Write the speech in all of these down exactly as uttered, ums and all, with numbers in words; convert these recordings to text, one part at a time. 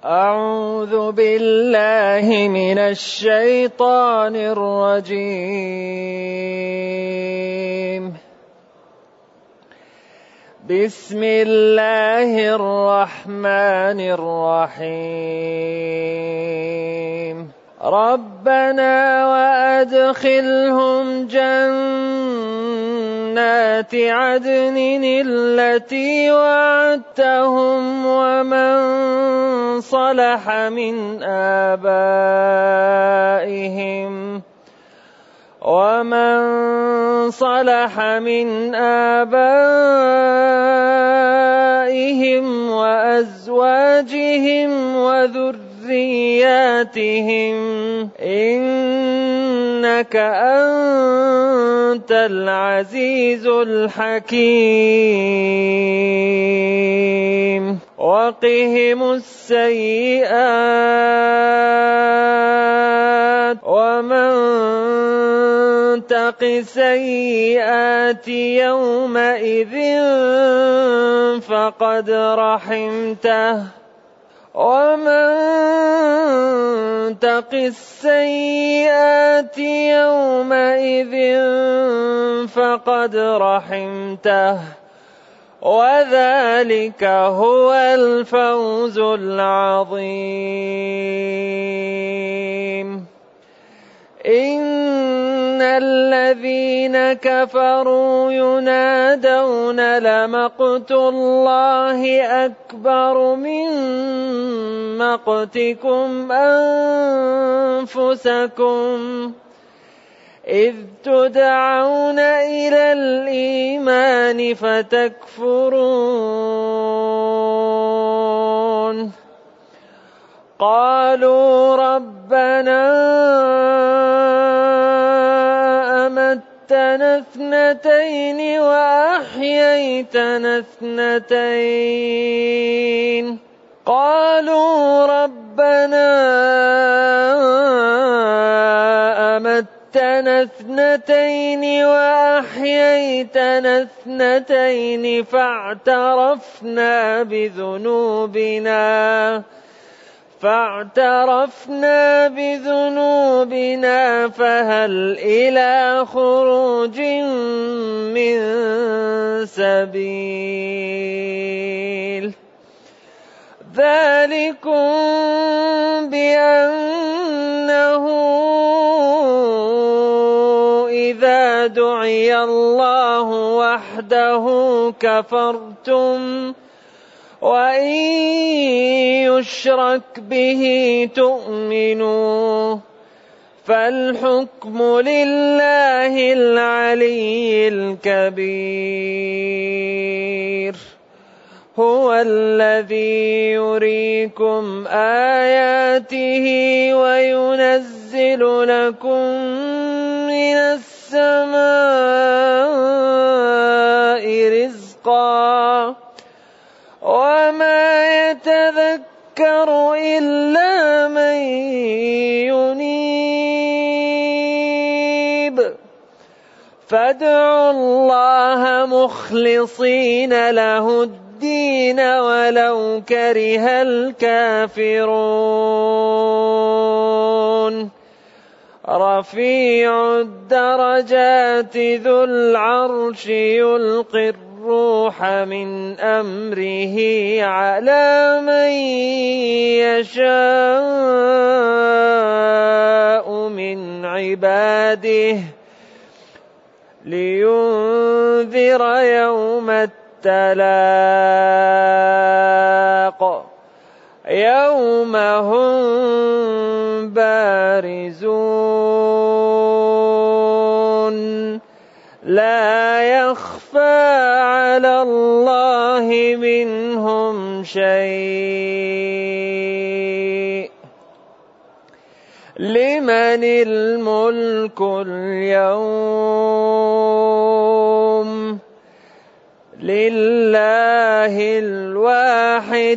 أعوذ بالله من الشيطان الرجيم. بسم الله الرحمن الرحيم. ربنا وأدخلهم جنات عدن التي وعدتهم ومن صلح من آبائهم ومن صلح من آبائهم وأزواجهم وذرياتهم إنك أنت العزيز الحكيم. وقهم السيئات ومن تق السيئات يومئذ فقد رحمته ومن تق السيئات يومئذ فقد رحمته وذلك هو الفوز العظيم. إن الذين كفروا ينادون لمقت الله أكبر من مقتكم أنفسكم إذ تدعون إلى الإيمان فتكفرون. قالوا ربنا أمتنا اثنتين وأحييتنا اثنتين قالوا ربنا أمتنا اثنتين وأحييتنا اثنتين فاعترفنا بذنوبنا فاعترفنا بذنوبنا فهل إلى خروج من سبيل. ذلكم بأنه إذا دعي الله وحده كفرتم وإن يشرك به تؤمنوا فالحكم لله العلي الكبير. هو الذي يريكم آياته وينزل لكم من السماء رزقا وما يتذكر إلا من ينيب فادعوا الله مخلصين له الدين ولو كره الكافرون. رفيع الدرجات ذو العرش يلقي الروح من أمره على من يشاء من عباده لينذر يوم التلاق يوم هم بارزون لا يخفى على الله منهم شيء. لمن الملك اليوم لله الواحد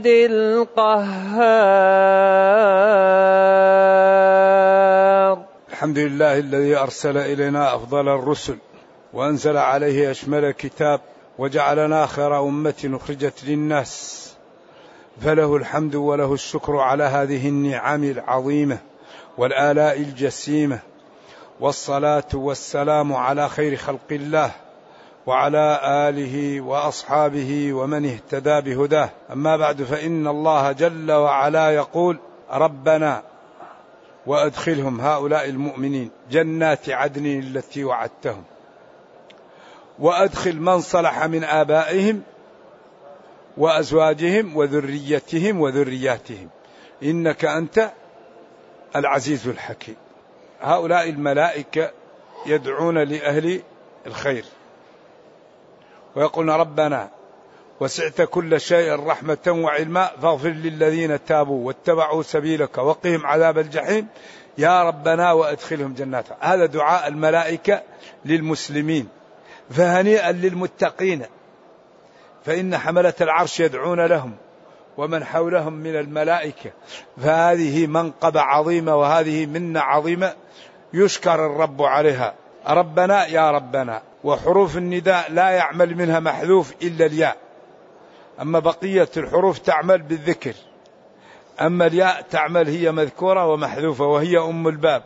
القهار. الحمد لله الذي أرسل إلينا أفضل الرسل وأنزل عليه أشمل كتاب وجعلنا خير أمة أخرجت للناس فله الحمد وله الشكر على هذه النعم العظيمة والآلاء الجسيمة، والصلاة والسلام على خير خلق الله وعلى آله وأصحابه ومن اهتدى بهداه. أما بعد، فإن الله جل وعلا يقول: ربنا وأدخلهم هؤلاء المؤمنين جنات عدن التي وعدتهم، وأدخل من صلح من آبائهم وأزواجهم وذريتهم وذرياتهم إنك أنت العزيز الحكيم. هؤلاء الملائكة يدعون لأهل الخير ويقولون: ربنا وسعت كل شيء رحمة وعلما فاغفر للذين تابوا واتبعوا سبيلك وقهم عذاب الجحيم يا ربنا وأدخلهم جنات. هذا دعاء الملائكة للمسلمين. فهنيئا للمتقين، فإن حملة العرش يدعون لهم ومن حولهم من الملائكة، فهذه منقبة عظيمة وهذه منة عظيمة يشكر الرب عليها. ربنا يا ربنا، وحروف النداء لا يعمل منها محذوف إلا الياء، أما بقية الحروف تعمل بالذكر، أما الياء تعمل هي مذكورة ومحذوفة وهي أم الباب.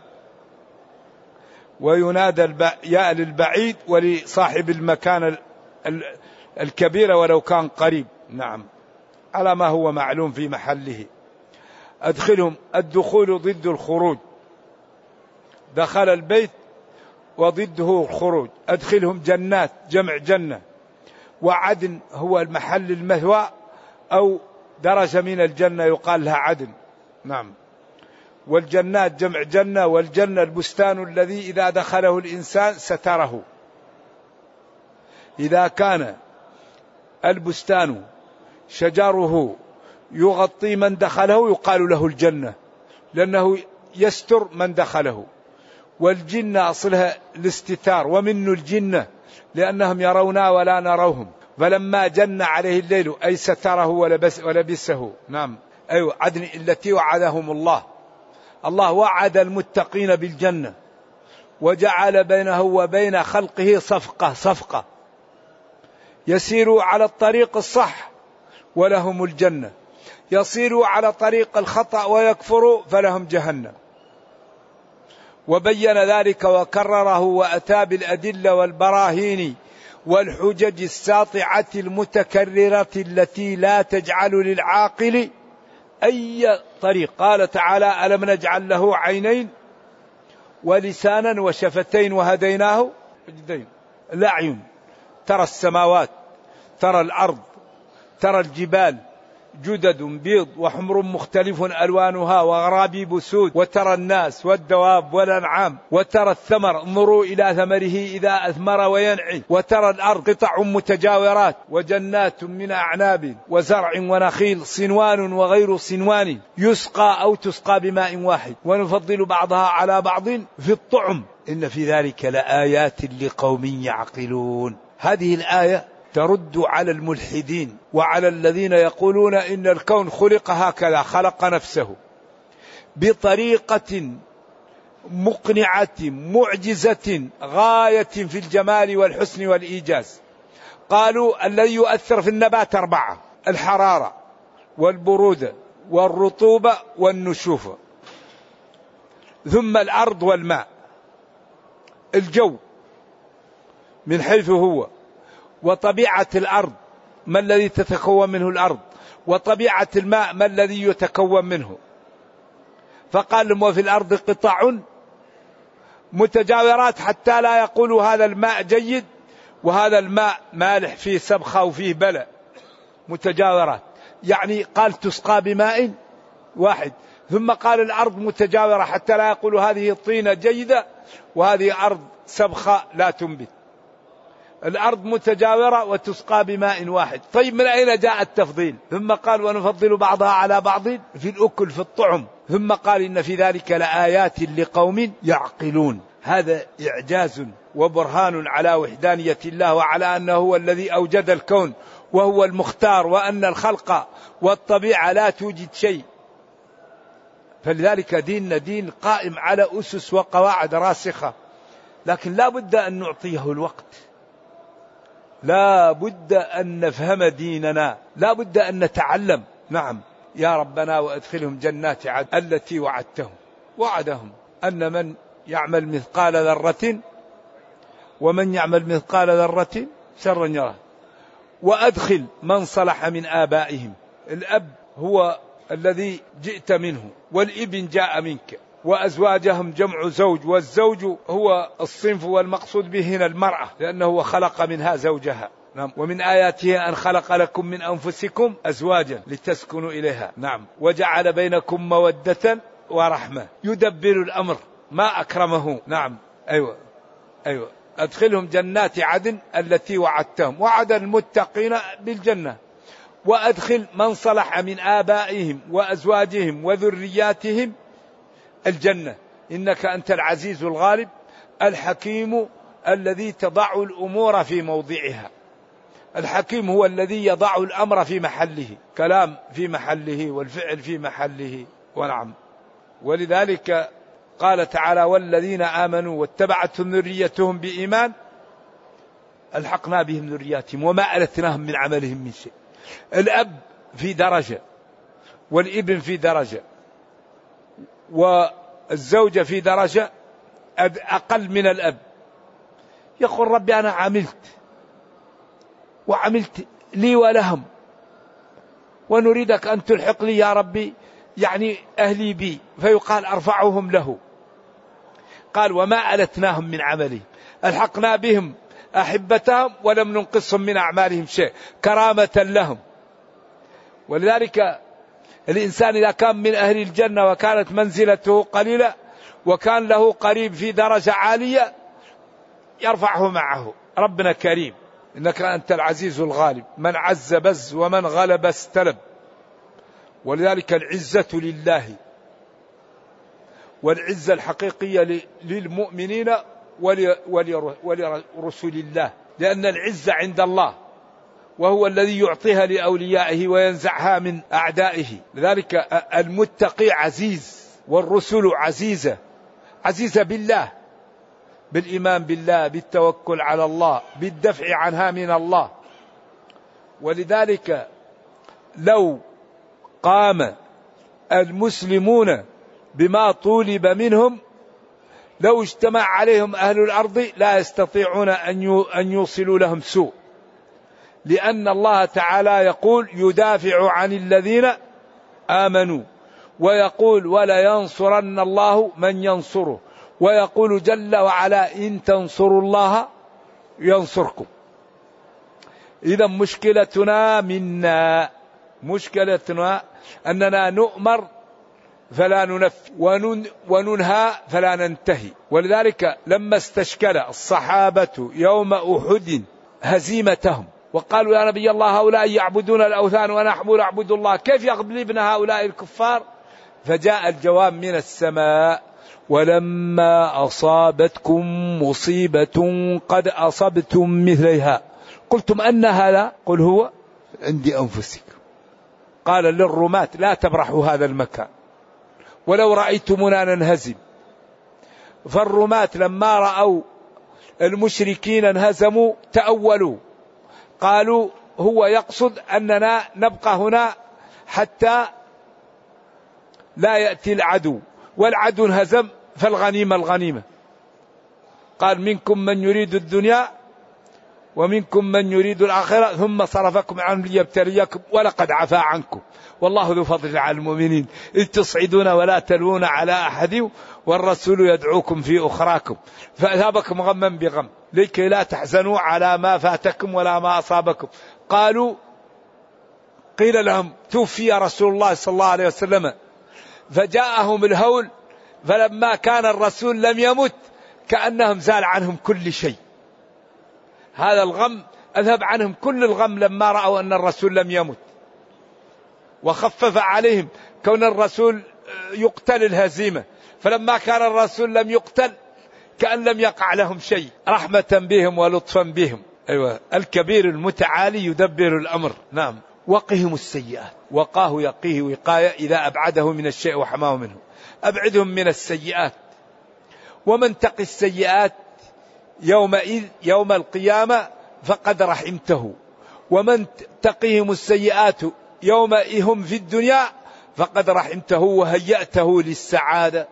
وينادى الياء للبعيد ولصاحب المكان الكبير ولو كان قريب، نعم، على ما هو معلوم في محله. أدخلهم، الدخول ضد الخروج، دخل البيت وضده الخروج. أدخلهم جنات، جمع جنة، وعدن هو المحل المثوى أو درجة من الجنة يقال لها عدن، نعم. والجنات جمع جنة، والجنة البستان الذي إذا دخله الإنسان ستره. إذا كان البستان شجره يغطي من دخله يقال له الجنة، لأنه يستر من دخله. والجنة أصلها الاستتار، ومنه الجنة لأنهم يرونا ولا نروهم، فلما جن عليه الليل أي ستره ولبس ولبسه، نعم. أيوة، عدن التي وعدهم الله. الله وعد المتقين بالجنة وجعل بينه وبين خلقه صفقة صفقة يسيروا على الطريق الصح ولهم الجنة، يصيروا على طريق الخطأ ويكفروا فلهم جهنم. وبين ذلك وكرره وأتى بالأدلة والبراهين والحجج الساطعة المتكررة التي لا تجعل للعاقل أي طريق. قال تعالى: ألم نجعل له عينين ولسانا وشفتين وهديناه النجدين. الأعين، ترى السماوات، ترى الأرض، ترى الجبال جدد بيض وحمر مختلف ألوانها وغرابيب سود، وترى الناس والدواب والأنعام، وترى الثمر، انظروا إلى ثمره إذا أثمر وينعي، وترى الأرض قطع متجاورات وجنات من أعناب وزرع ونخيل صنوان وغير صنوان يسقى أو تسقى بماء واحد ونفضل بعضها على بعض في الطعم إن في ذلك لآيات لقوم يعقلون. هذه الآية ترد على الملحدين وعلى الذين يقولون إن الكون خلق هكذا، خلق نفسه بطريقة مقنعة معجزة غاية في الجمال والحسن والإيجاز. قالوا الذي يؤثر في النبات أربعة: الحرارة والبرودة والرطوبة والنشوفة، ثم الأرض والماء. الجو من حيث هو، وطبيعة الأرض ما الذي تتكون منه الأرض، وطبيعة الماء ما الذي يتكون منه. فقال لهم: وفي الأرض قطع متجاورات، حتى لا يقولوا هذا الماء جيد وهذا الماء مالح فيه سبخة وفيه بلع، متجاورات. يعني قال تسقى بماء واحد. ثم قال الأرض متجاورة حتى لا يقولوا هذه طينة جيدة وهذه أرض سبخة لا تنبت. الأرض متجاورة وتسقى بماء واحد. طيب من أين جاء التفضيل؟ ثم قال: ونفضل بعضها على بعض في الأكل في الطعم. ثم قال: إن في ذلك لآيات لقوم يعقلون. هذا إعجاز وبرهان على وحدانية الله وعلى أنه هو الذي أوجد الكون وهو المختار، وأن الخلق والطبيعة لا توجد شيء. فلذلك ديننا دين قائم على أسس وقواعد راسخة، لكن لا بد أن نعطيه الوقت، لا بد أن نفهم ديننا، لا بد أن نتعلم. نعم يا ربنا وأدخلهم جنات عدن التي وعدتهم. وعدهم أن من يعمل مثقال ذرة ومن يعمل مثقال ذرة شرا يره. وأدخل من صلح من آبائهم، الأب هو الذي جئت منه، والابن جاء منك، وأزواجهم جمع زوج، والزوج هو الصنف والمقصود به هنا المرأة لأنه خلق منها زوجها. نعم. ومن آياته أن خلق لكم من أنفسكم أزواجا لتسكنوا إليها. نعم. وجعل بينكم مودة ورحمة. يدبر الأمر، ما أكرمه. نعم. أيوة أيوة. أدخلهم جنات عدن التي وعدتهم. وعد المتقين بالجنة. وأدخل من صلح من آبائهم وأزواجهم وذرياتهم الجنة، إنك أنت العزيز الغالب الحكيم الذي تضع الأمور في موضعها. الحكيم هو الذي يضع الأمر في محله، كلام في محله والفعل في محله. ونعم. ولذلك قال تعالى والذين آمنوا واتبعتهم ذريتهم بإيمان ألحقنا بهم ذرياتهم وما ألتناهم من عملهم من شيء. الأب في درجة، والابن في درجة، والزوجة في درجة أقل من الأب. يقول ربي أنا عملت وعملت لي ولهم، ونريدك أن تلحق لي يا ربي يعني أهلي بي، فيقال أرفعهم له. قال وما ألتناهم من عملهم، ألحقنا بهم أحبتهم ولم ننقصهم من أعمالهم شيء كرامة لهم. ولذلك الإنسان إذا كان من أهل الجنة وكانت منزلته قليلة وكان له قريب في درجة عالية يرفعه معه. ربنا كريم، إنك أنت العزيز الغالب، من عز بز ومن غلب استلب. ولذلك العزة لله، والعزة الحقيقية للمؤمنين ولرسول الله، لأن العزة عند الله وهو الذي يعطيها لأوليائه وينزعها من أعدائه. لذلك المتقي عزيز، والرسل عزيزة، عزيزة بالله، بالإيمان بالله، بالتوكل على الله، بالدفع عنها من الله. ولذلك لو قام المسلمون بما طولب منهم لو اجتمع عليهم أهل الأرض لا يستطيعون أن يوصلوا لهم سوء، لأن الله تعالى يقول يدافع عن الذين آمنوا، ويقول ولا ينصرن الله من ينصره، ويقول جل وعلا إن تنصروا الله ينصركم. إذا مشكلتنا منا، مشكلتنا أننا نؤمر فلا ننفذ وننهى فلا ننتهي. ولذلك لما استشكل الصحابة يوم أحد هزيمتهم وقالوا يا نبي الله هؤلاء يعبدون الأوثان ونحن نعبد الله، كيف يغلبنا هؤلاء الكفار؟ فجاء الجواب من السماء ولما أصابتكم مصيبة قد أصبتم مثلها قلتم أن هذا؟ قل هو عندي أنفسكم. قال للرماة لا تبرحوا هذا المكان ولو رأيتمنا ننهزم. فالرماة لما رأوا المشركين انهزموا تأولوا، قالوا هو يقصد أننا نبقى هنا حتى لا يأتي العدو، والعدو انهزم فالغنيمة الغنيمة. قال منكم من يريد الدنيا ومنكم من يريد الآخرة ثم صرفكم عنهم ليبتليكم ولقد عفا عنكم والله ذو فضل على المؤمنين إذ تصعدون ولا تلوون على أحد والرسول يدعوكم في أخراكم فأذهبكم غما بغم لكي لا تحزنوا على ما فاتكم ولا ما أصابكم. قالوا قيل لهم توفي رسول الله صلى الله عليه وسلم فجاءهم الهول، فلما كان الرسول لم يمت كأنهم زال عنهم كل شيء. هذا الغم أذهب عنهم كل الغم لما رأوا أن الرسول لم يمت، وخفف عليهم كون الرسول يقتل الهزيمة، فلما كان الرسول لم يقتل كأن لم يقع لهم شيء رحمة بهم ولطفا بهم. أيوة الكبير المتعالي يدبر الأمر. نعم. وقهم السيئات، وقاه يقيه وقاية إذا أبعده من الشيء وحماه منه، أبعدهم من السيئات. ومن تقي السيئات يومئذ يوم القيامة فقد رحمته، ومن تقيهم السيئات يوم هم في الدنيا فقد رحمته وهيأته للسعادة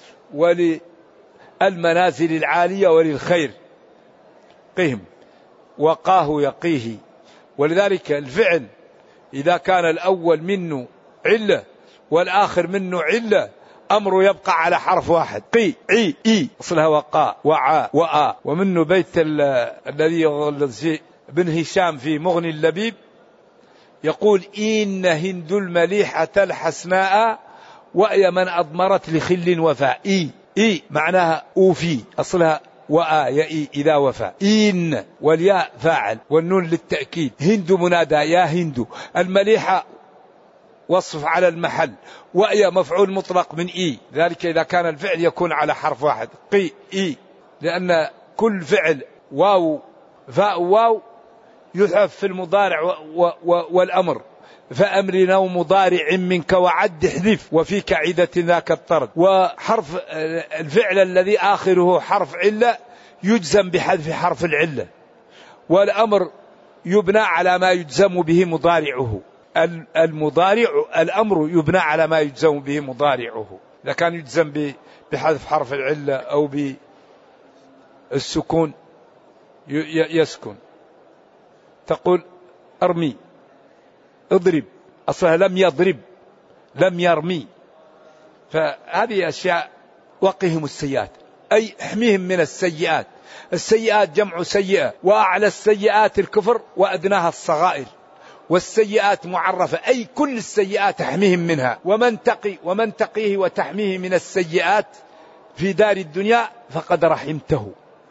وللمنازل العالية وللخير. قهم وقاه يقيه. ولذلك الفعل إذا كان الأول منه علة والآخر منه علة أمره يبقى على حرف واحد. قي عي إي أصلها وقاء وعاء وآ. ومنه بيت الذي بن هشام في مغني اللبيب يقول إن هند المليحة الحسناء وأي من أضمرت لخل وفاء. إي إي معناها أوفي أصلها وآ يأي إذا وفى. إن والياء فاعل والنون للتأكيد. هند منادى يا هند. المليحة وصف على المحل وأي مفعول مطلق من إي. ذلك إذا كان الفعل يكون على حرف واحد. قي إي لأن كل فعل واو فاء واو يحذف في المضارع و و والأمر. فأمرنا ومضارع منك وعد احذف وفيك عدة ذاك الطرد. وحرف الفعل الذي آخره حرف علة يجزم بحذف حرف العلة. والأمر يبنى على ما يجزم به مضارعه. المضارع الأمر يبنى على ما يجزم به مضارعه. إذا كان يجزم بحذف حرف العلة أو بالسكون يسكن. تقول أرمي اضرب أصلها لم يضرب لم يرمي. فهذه أشياء. وقهم السيئات أي احميهم من السيئات. السيئات جمع سيئة وأعلى السيئات الكفر وأدناها الصغائر. والسيئات معرفة أي كل السيئات احميهم منها. ومن تقي ومن تقيه وتحميه من السيئات في دار الدنيا فقد رحمته.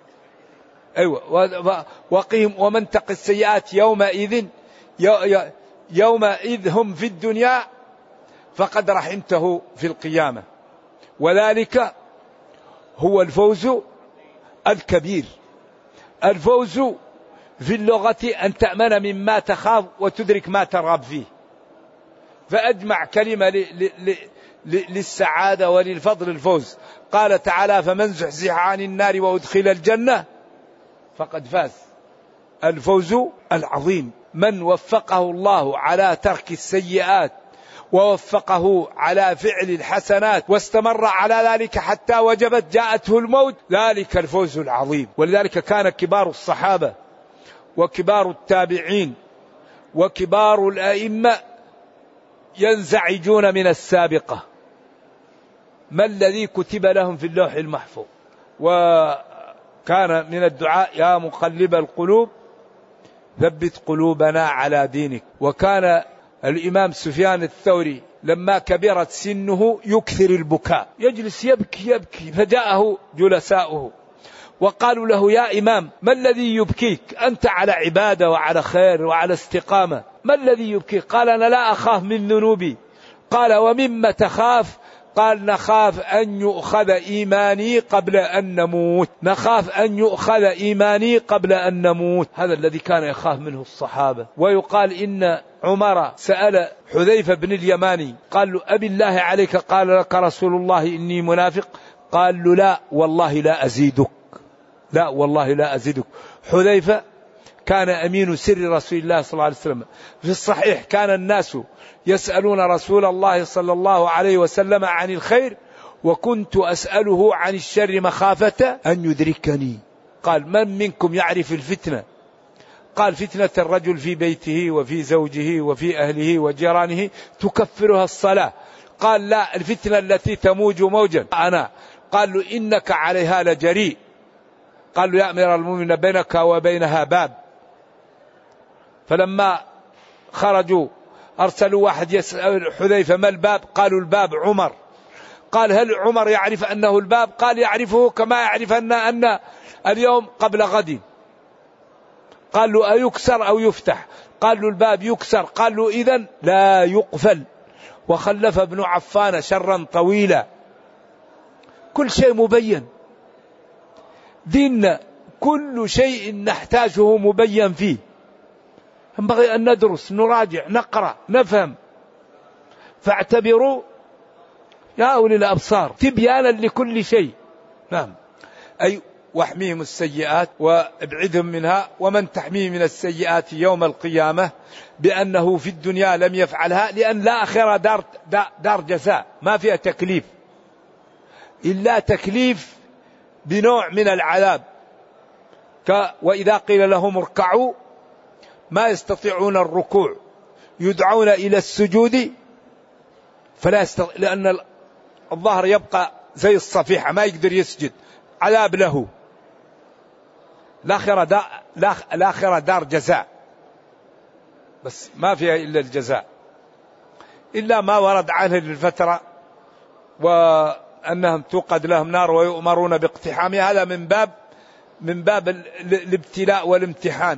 أيوة. وقهم ومن تقي السيئات يومئذ يومئذ هم في الدنيا فقد رحمته في القيامة. وذلك هو الفوز الكبير. الفوز في اللغة أن تأمن مما تخاف وتدرك ما ترغب فيه. فأجمع كلمة للسعادة وللفضل الفوز. قال تعالى فمن زحزح عن النار وأدخل الجنة فقد فاز. الفوز العظيم من وفقه الله على ترك السيئات ووفقه على فعل الحسنات واستمر على ذلك حتى وجبت جاءته الموت ذلك الفوز العظيم. ولذلك كان كبار الصحابة وكبار التابعين وكبار الأئمة ينزعجون من السابقة. ما الذي كتب لهم في اللوح المحفوظ. وكان من الدعاء يا مقلب القلوب ثبت قلوبنا على دينك. وكان الإمام سفيان الثوري لما كبرت سنه يكثر البكاء يجلس يبكي يبكي. فجاءه جلساؤه وقالوا له يا إمام ما الذي يبكيك أنت على عبادة وعلى خير وعلى استقامة ما الذي يبكيك. قال أنا لا أخاف من ذنوبي. قال ومما تخاف. قال نخاف أن يؤخذ إيماني قبل أن نموت. نخاف أن يؤخذ إيماني قبل أن نموت. هذا الذي كان يخاف منه الصحابة. ويقال إن عمر سأل حذيفة بن اليماني قال له أبي الله عليك قال لك رسول الله إني منافق. قال له لا والله لا أزيدك لا والله لا أزيدك. حذيفة كان أمين سر رسول الله صلى الله عليه وسلم. في الصحيح كان الناس يسألون رسول الله صلى الله عليه وسلم عن الخير وكنت أسأله عن الشر مخافة أن يدركني. قال من منكم يعرف الفتنة. قال فتنة الرجل في بيته وفي زوجه وفي أهله وجيرانه تكفرها الصلاة. قال لا الفتنة التي تموج موجا أنا. قال له إنك عليها لجريء. قال له يا أمير المؤمنين بينك وبينها باب. فلما خرجوا أرسلوا واحد يسأل حذيفة ما الباب. قالوا الباب عمر. قال هل عمر يعرف أنه الباب. قال يعرفه كما يعرف أن, أن اليوم قبل غد. قال له أيكسر أو يفتح. قال له الباب يكسر. قال له إذن لا يقفل. وخلف ابن عفان شرا طويلا. كل شيء مبين. ديننا كل شيء نحتاجه مبين فيه. ينبغي أن ندرس نراجع نقرأ نفهم. فاعتبروا يا أولي الأبصار تبيانا لكل شيء. نعم. أي واحميهم السيئات وابعدهم منها، ومن تحميه من السيئات يوم القيامة بأنه في الدنيا لم يفعلها، لأن لا آخرة دار, دار جزاء ما فيها تكليف إلا تكليف بنوع من العذاب. وإذا قيل لهم اركعوا ما يستطيعون الركوع، يدعون إلى السجود فلا يستطيع، لأن الظهر يبقى زي الصفيحة ما يقدر يسجد، عذاب له. الآخرة دار, الآخرة دار جزاء بس ما فيها إلا الجزاء، إلا ما ورد عنه للفترة وأنهم توقد لهم نار ويؤمرون باقتحامها، هذا من باب من باب الابتلاء والامتحان،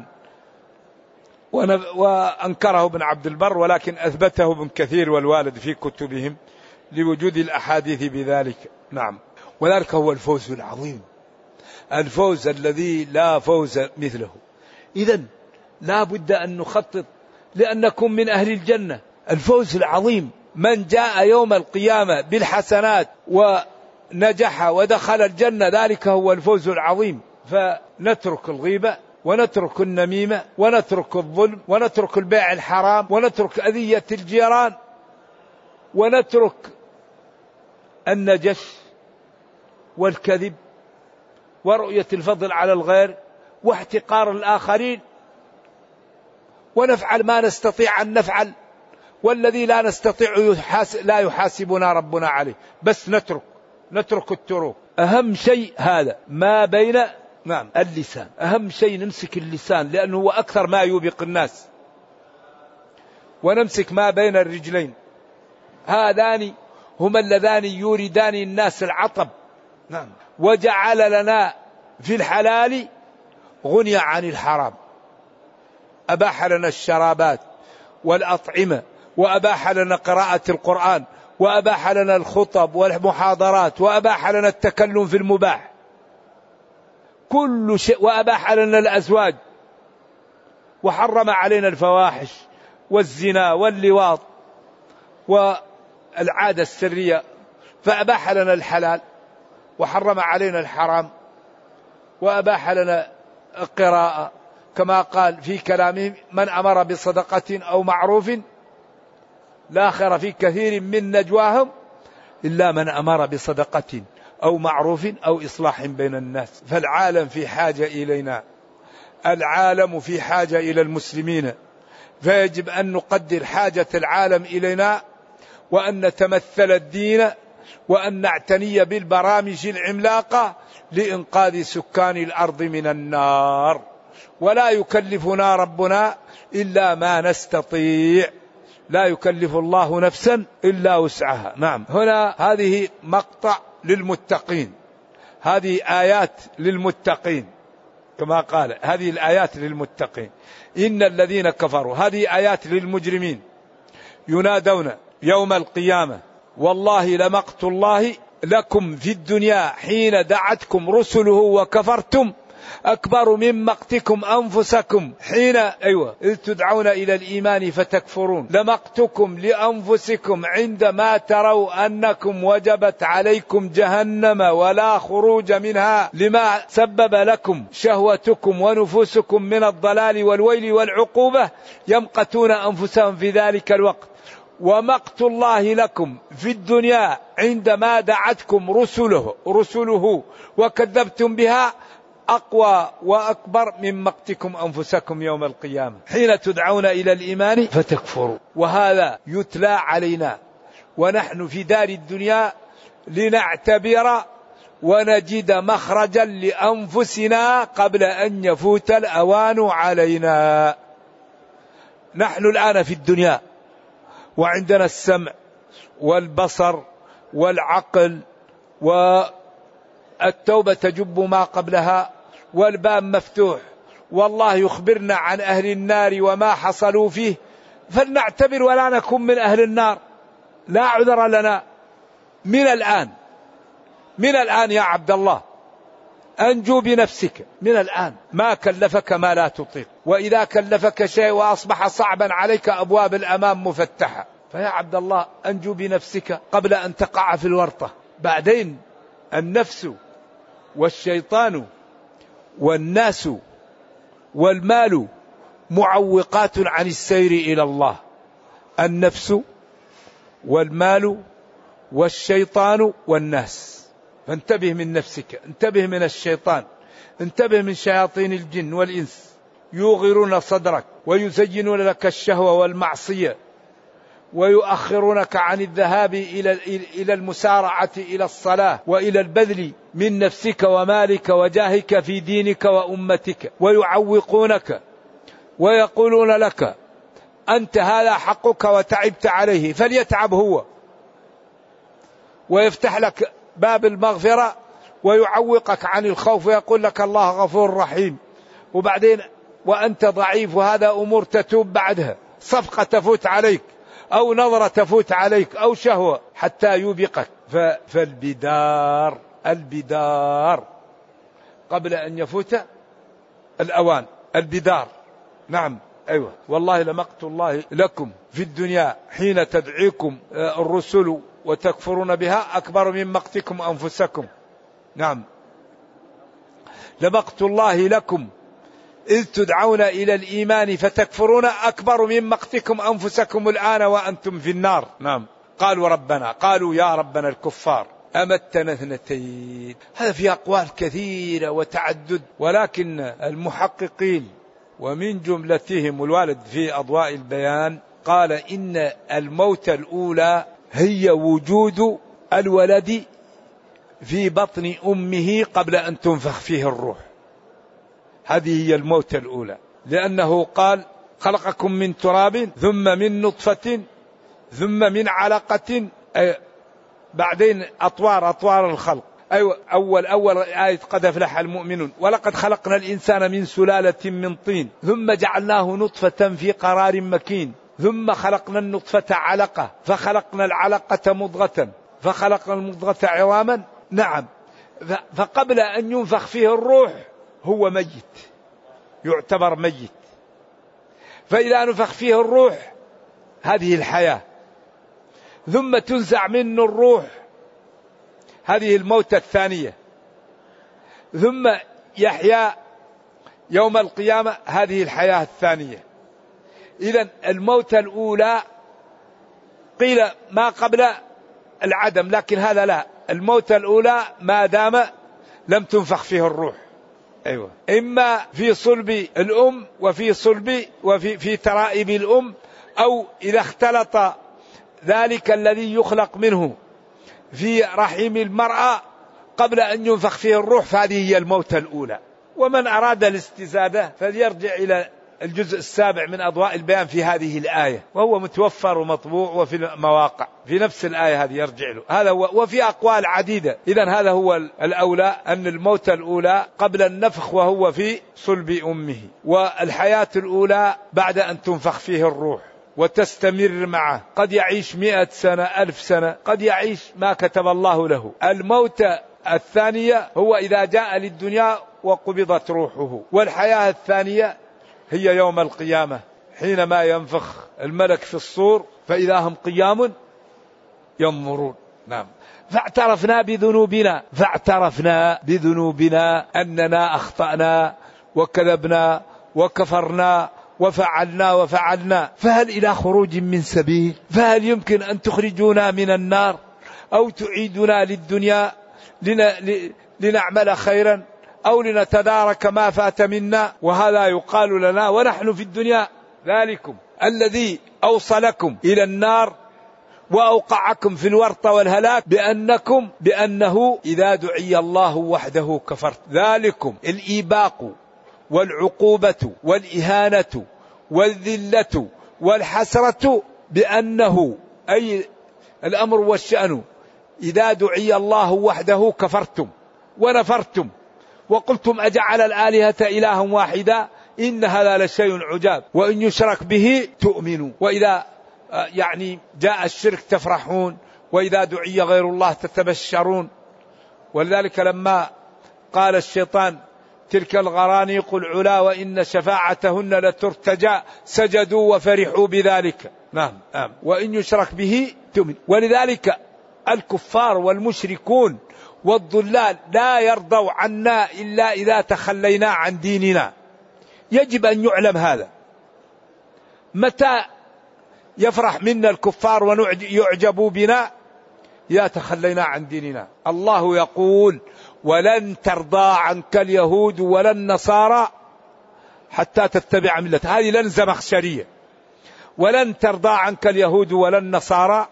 وأنكره ابن عبد البر ولكن أثبته ابن كثير والوالد في كتبهم لوجود الأحاديث بذلك. نعم، وذلك هو الفوز العظيم، الفوز الذي لا فوز مثله. إذن لا بد أن نخطط لأنكم من أهل الجنة. الفوز العظيم من جاء يوم القيامة بالحسنات ونجح ودخل الجنة، ذلك هو الفوز العظيم. فنترك الغيبة ونترك النميمة ونترك الظلم ونترك البيع الحرام ونترك أذية الجيران ونترك النجش والكذب ورؤية الفضل على الغير واحتقار الآخرين، ونفعل ما نستطيع أن نفعل، والذي لا نستطيع يحاسب لا يحاسبنا ربنا عليه، بس نترك نترك التروك. أهم شيء هذا ما بين نعم اللسان، أهم شيء نمسك اللسان لأنه هو أكثر ما يوبق الناس، ونمسك ما بين الرجلين، هذان هما اللذان يوردان الناس العطب. نعم، وجعل لنا في الحلال غنيا عن الحرام، أباح لنا الشرابات والأطعمة، وأباح لنا قراءة القرآن، وأباح لنا الخطب والمحاضرات، وأباح لنا التكلم في المباح كل شيء، وأباح لنا الأزواج، وحرم علينا الفواحش والزنا واللواط والعادة السرية، فأباح لنا الحلال وحرم علينا الحرام، وأباح لنا القراءة كما قال في كلامه: من أمر بصدقة أو معروف لا خير في كثير من نجواهم إلا من أمر بصدقة أو معروف أو إصلاح بين الناس. فالعالم في حاجة إلينا، العالم في حاجة إلى المسلمين، فيجب أن نقدر حاجة العالم إلينا، وأن نتمثل الدين، وأن نعتني بالبرامج العملاقة لإنقاذ سكان الأرض من النار، ولا يكلفنا ربنا إلا ما نستطيع، لا يكلف الله نفسا إلا وسعها. نعم، هنا هذه مقطع للمتقين، هذه آيات للمتقين كما قال، هذه الآيات للمتقين. إن الذين كفروا، هذه آيات للمجرمين، ينادون يوم القيامة: والله لمقت الله لكم في الدنيا حين دعتكم رسله وكفرتم أكبر من مقتكم أنفسكم حين أيوة إذ تدعون إلى الإيمان فتكفرون. لمقتكم لأنفسكم عندما تروا أنكم وجبت عليكم جهنم ولا خروج منها لما سبب لكم شهوتكم ونفوسكم من الضلال والويل والعقوبة، يمقتون أنفسهم في ذلك الوقت. ومقت الله لكم في الدنيا عندما دعتكم رسله رسله وكذبتم بها أقوى وأكبر من مقتكم أنفسكم يوم القيامة حين تدعون إلى الإيمان فتكفروا. وهذا يتلى علينا ونحن في دار الدنيا لنعتبر ونجد مخرجا لأنفسنا قبل أن يفوت الأوان علينا. نحن الآن في الدنيا وعندنا السمع والبصر والعقل، والتوبة تجب ما قبلها، والباب مفتوح، والله يخبرنا عن أهل النار وما حصلوا فيه، فلنعتبر ولا نكون من أهل النار، لا عذر لنا من الآن. من الآن يا عبد الله أنجو بنفسك من الآن، ما كلفك ما لا تطيق، وإذا كلفك شيء وأصبح صعبا عليك أبواب الأمام مفتحة، فيا عبد الله أنجو بنفسك قبل أن تقع في الورطة. بعدين النفس والشيطان والناس والمال معوقات عن السير إلى الله. النفس والمال والشيطان والناس. فانتبه من نفسك، انتبه من الشيطان، انتبه من شياطين الجن والإنس، يوغرون صدرك ويزينون لك الشهوة والمعصية ويؤخرونك عن الذهاب إلى إلى المسارعة إلى الصلاة وإلى البذل من نفسك ومالك وجاهك في دينك وأمتك، ويعوقونك ويقولون لك أنت هذا حقك وتعبت عليه فليتعب هو، ويفتح لك باب المغفرة ويعوقك عن الخوف ويقول لك الله غفور رحيم، وبعدين وأنت ضعيف وهذا أمور تتوب بعدها، صفقة تفوت عليك أو نظرة تفوت عليك أو شهوة حتى يوبقك. فالبدار البدار قبل أن يفوت الأوان. البدار نعم أيوة والله لمقت الله لكم في الدنيا حين تدعيكم الرسل وتكفرون بها أكبر من مقتكم أنفسكم. نعم لمقت الله لكم إذ تدعون إلى الإيمان فتكفرون أكبر من مقتكم أنفسكم الآن وأنتم في النار. نعم قالوا ربنا، قالوا يا ربنا الكفار أمتنا اثنتين. هذا في أقوال كثيرة وتعدد، ولكن المحققين ومن جملتهم الوالد في أضواء البيان قال إن الموت الأولى هي وجود الولد في بطن أمه قبل أن تنفخ فيه الروح. هذه هي الموت الأولى، لأنه قال خلقكم من تراب ثم من نطفة ثم من علقة، أي بعدين أطوار أطوار الخلق. أيوة أول أول آية قد أفلح المؤمنون ولقد خلقنا الإنسان من سلالة من طين ثم جعلناه نطفة في قرار مكين ثم خلقنا النطفة علقة فخلقنا العلقة مضغة فخلقنا المضغة عظاما. نعم فقبل أن ينفخ فيه الروح هو ميت، يعتبر ميت. فإذا نفخ فيه الروح هذه الحياة، ثم تنزع منه الروح هذه الموتة الثانية، ثم يحيا يوم القيامة هذه الحياة الثانية. إذن الموتة الأولى قيل ما قبل العدم، لكن هذا لا، الموتة الأولى ما دام لم تنفخ فيه الروح. أيوة إما في صلب الأم وفي صلب وفي في ترائب الأم، أو إذا اختلط ذلك الذي يخلق منه في رحم المرأة قبل أن ينفخ فيه الروح، فهذه هي الموتة الأولى. ومن أراد الاستزادة فليرجع إلى الجزء السابع من أضواء البيان في هذه الآية، وهو متوفر ومطبوع وفي المواقع في نفس الآية هذه يرجع له. هذا هو، وفي أقوال عديدة. إذن هذا هو الأولى، أن الموتة الأولى قبل النفخ وهو في صلب أمه، والحياة الأولى بعد أن تنفخ فيه الروح وتستمر معه. قد يعيش مئة سنة ألف سنة، قد يعيش ما كتب الله له. الموتة الثانية هو إذا جاء للدنيا وقبضت روحه، والحياة الثانية هي يوم القيامة حينما ينفخ الملك في الصور فإذا هم قيام ينظرون. نعم فاعترفنا بذنوبنا فاعترفنا بذنوبنا أننا أخطأنا وكذبنا وكفرنا وفعلنا وفعلنا، فهل إلى خروج من سبيل؟ فهل يمكن أن تخرجونا من النار أو تعيدنا للدنيا لنعمل خيرا أو لنتدارك ما فات منا؟ وهذا يقال لنا ونحن في الدنيا ذلكم الذي أوصلكم إلى النار وأوقعكم في الورط والهلاك بأنكم بأنه إذا دعي الله وحده كفرت. ذلكم الإيباق والعقوبة والإهانة والذلة والحسرة بأنه أي الأمر والشأن إذا دعي الله وحده كفرتم ونفرتم وقلتم أجعل الآلهة إلها واحدا إن هذا لشيء عجاب وإن يشرك به تؤمنوا وإذا يعني جاء الشرك تفرحون وإذا دعي غير الله تتبشرون. ولذلك لما قال الشيطان تلك الغرانيق العلا وإن شفاعتهن لترتجى سجدوا وفرحوا بذلك. نعم نعم وإن يشرك به تؤمن. ولذلك الكفار والمشركون والضلال لا يرضوا عنا إلا إذا تخلينا عن ديننا. يجب أن يعلم هذا. متى يفرح منا الكفار ويعجبوا بنا؟ إذا تخلينا عن ديننا. الله يقول ولن ترضى عنك اليهود ولا النصارى حتى تتبع ملتهم. هذه لن زمخشرية. ولن ترضى عنك اليهود ولا النصارى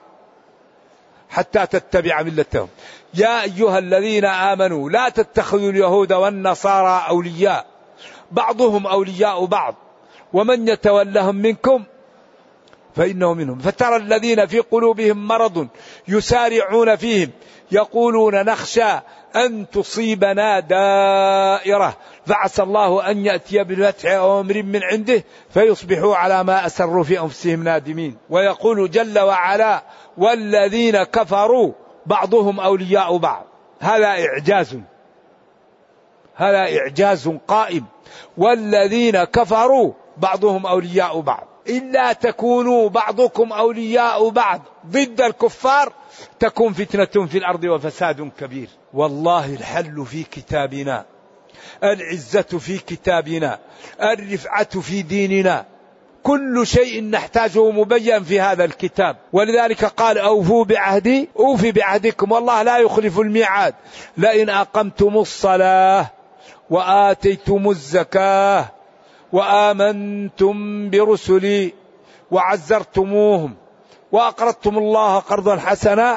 حتى تتبع ملتهم. يا أيها الذين آمنوا لا تتخذوا اليهود والنصارى أولياء بعضهم أولياء بعض ومن يتولهم منكم فإنه منهم. فترى الذين في قلوبهم مرض يسارعون فيهم يقولون نخشى أن تصيبنا دائرة فعسى الله أن يأتي بالفتح أو أمر من عنده فيصبحوا على ما أسروا في أنفسهم نادمين. ويقول جل وعلا والذين كفروا بعضهم أولياء بعض. هذا إعجاز، هذا إعجاز قائم. والذين كفروا بعضهم أولياء بعض إلا تكونوا بعضكم أولياء بعض ضد الكفار تكون فتنة في الأرض وفساد كبير. والله الحل في كتابنا، العزة في كتابنا، الرفعة في ديننا، كل شيء نحتاجه مبين في هذا الكتاب. ولذلك قال أوفوا بعهدي أوفي بعهدكم والله لا يخلف الميعاد لئن أقمتم الصلاة وآتيتم الزكاة وآمنتم برسلي وعزرتموهم وأقرضتم الله قرضا حسنا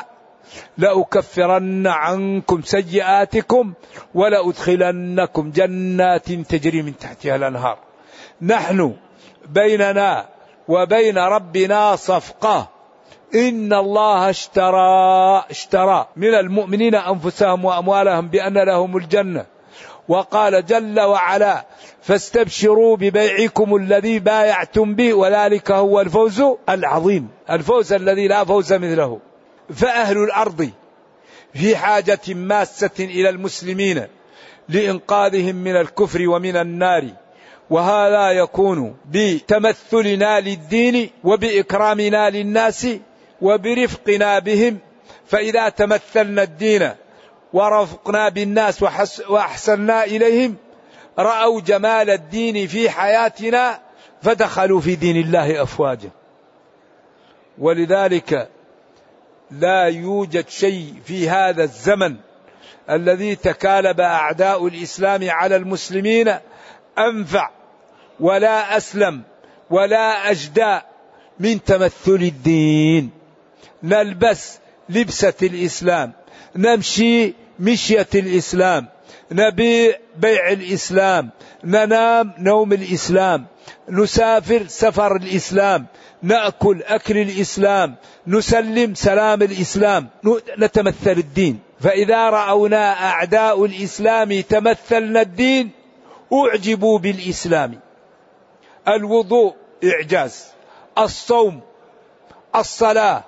لأكفرن عنكم سيئاتكم ولأدخلنكم جنات تجري من تحتها الأنهار. نحن بيننا وبين ربنا صفقة إن الله اشترى اشترى من المؤمنين أنفسهم وأموالهم بأن لهم الجنة. وقال جل وعلا فاستبشروا ببيعكم الذي بايعتم به وذلك هو الفوز العظيم، الفوز الذي لا فوز مثله. فأهل الأرض في حاجة ماسة إلى المسلمين لإنقاذهم من الكفر ومن النار، وهذا يكون بتمثلنا للدين وبإكرامنا للناس وبرفقنا بهم. فإذا تمثلنا الدين ورفقنا بالناس وأحسننا إليهم رأوا جمال الدين في حياتنا فدخلوا في دين الله أفواجا. ولذلك لا يوجد شيء في هذا الزمن الذي تكالب أعداء الإسلام على المسلمين أنفع ولا أسلم ولا أجدى من تمثل الدين. نلبس لبسة الإسلام، نمشي مشية الإسلام، نبيع بيع الإسلام، ننام نوم الإسلام، نسافر سفر الإسلام، نأكل أكل الإسلام، نسلم سلام الإسلام، نتمثل الدين. فإذا رأونا أعداء الإسلام تمثلنا الدين أعجبوا بالإسلام. الوضوء إعجاز، الصوم، الصلاة،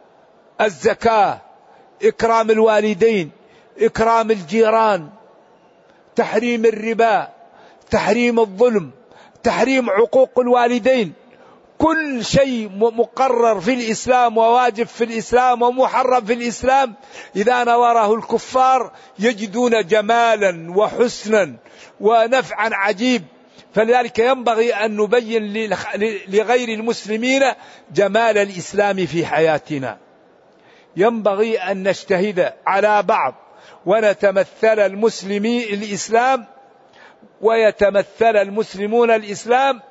الزكاة، إكرام الوالدين، إكرام الجيران، تحريم الربا، تحريم الظلم، تحريم عقوق الوالدين، كل شيء مقرر في الإسلام وواجب في الإسلام ومحرم في الإسلام إذا نوره الكفار يجدون جمالا وحسنا ونفعا عجيب. فلذلك ينبغي أن نبين لغير المسلمين جمال الإسلام في حياتنا. ينبغي أن نجتهد على بعض ونتمثل المسلمين الإسلام ويتمثل المسلمون الإسلام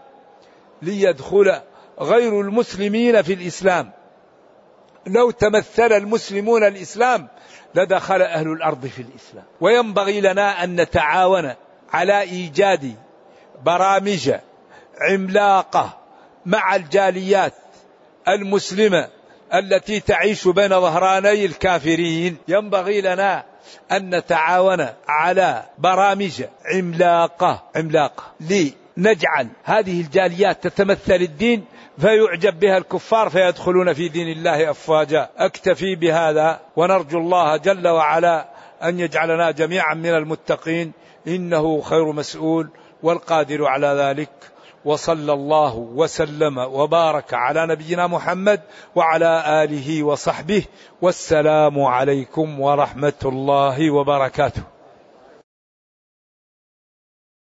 ليدخل غير المسلمين في الإسلام. لو تمثل المسلمون الإسلام لدخل أهل الأرض في الإسلام. وينبغي لنا أن نتعاون على إيجاد برامج عملاقة مع الجاليات المسلمة التي تعيش بين ظهراني الكافرين. ينبغي لنا أن نتعاون على برامج عملاقة عملاقة لنجعل هذه الجاليات تتمثل الدين فيعجب بها الكفار فيدخلون في دين الله أفواجا. أكتفي بهذا ونرجو الله جل وعلا أن يجعلنا جميعا من المتقين إنه خير مسؤول والقادر على ذلك. وصلى الله وسلم وبارك على نبينا محمد وعلى آله وصحبه، والسلام عليكم ورحمة الله وبركاته.